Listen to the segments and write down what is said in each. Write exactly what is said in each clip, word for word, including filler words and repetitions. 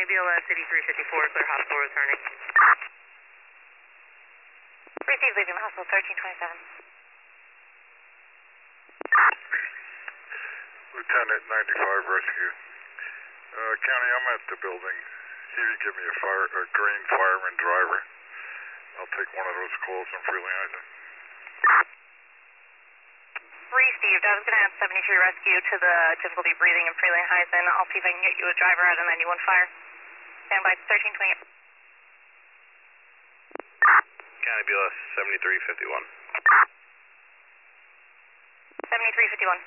B L S eighty-three fifty-four, clear hospital returning. Received, leaving the hospital thirteen twenty-seven. Lieutenant ninety-five Rescue. Uh, County, I'm at the building. See if you give me a fire, a green fireman driver. I'll take one of those calls from Freelander. Received. I was going to add seventy-three Rescue to the difficulty breathing in Freeland-Heisen. I'll see if I can get you a driver out of ninety-one Fire. Stand by thirteen twenty-eight. County B L S seventy-three fifty-one. seventy-three fifty-one.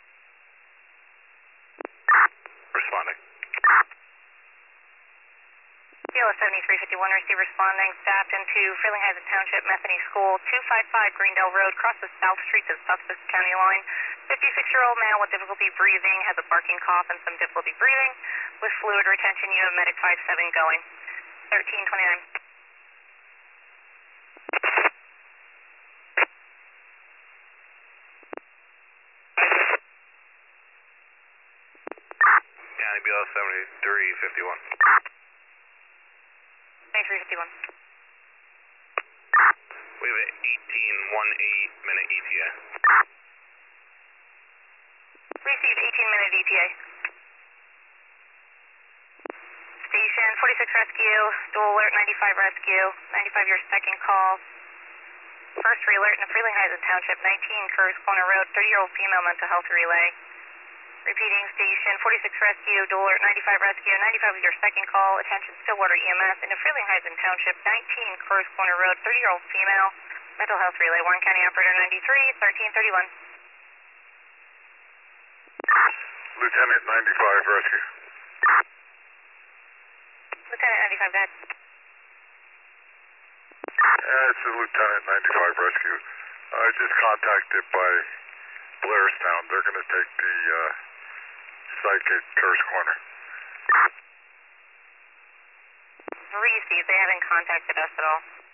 Responding. B L S seventy-three fifty-one, receive responding. Staffed into Freeling-Heisen Township, Metheny School, two five five Greendale Road, crosses South Street to the Sussex County line. fifty-six-year-old male with difficulty breathing, has a barking cough and some difficulty breathing. With fluid retention, you have medic five seven going. thirteen twenty-nine. County B L S seventy-three fifty-one. seventy-three fifty-one. We have an eighteen eighteen minute E T A. Receive eighteen minute E T A. Station forty-six Rescue, dual alert ninety-five Rescue, ninety-five your second call. First re-alert in the Freeling-Heisen Township, nineteen Curves Corner Road, thirty-year-old female mental health relay. Repeating, station forty-six Rescue, dual alert ninety-five Rescue, ninety-five is your second call. Attention Stillwater E M S in the Freeling-Heisen Township, nineteen Curves Corner Road, thirty-year-old female mental health relay. Warren County Operator ninety-three, thirteen thirty-one. Lieutenant ninety-five Rescue. Lieutenant ninety-five, go ahead. Yeah, this is Lieutenant ninety-five Rescue. I was just contacted by Blairstown. They're going to take the uh, psych at Curse Corner. Received. They haven't contacted us at all.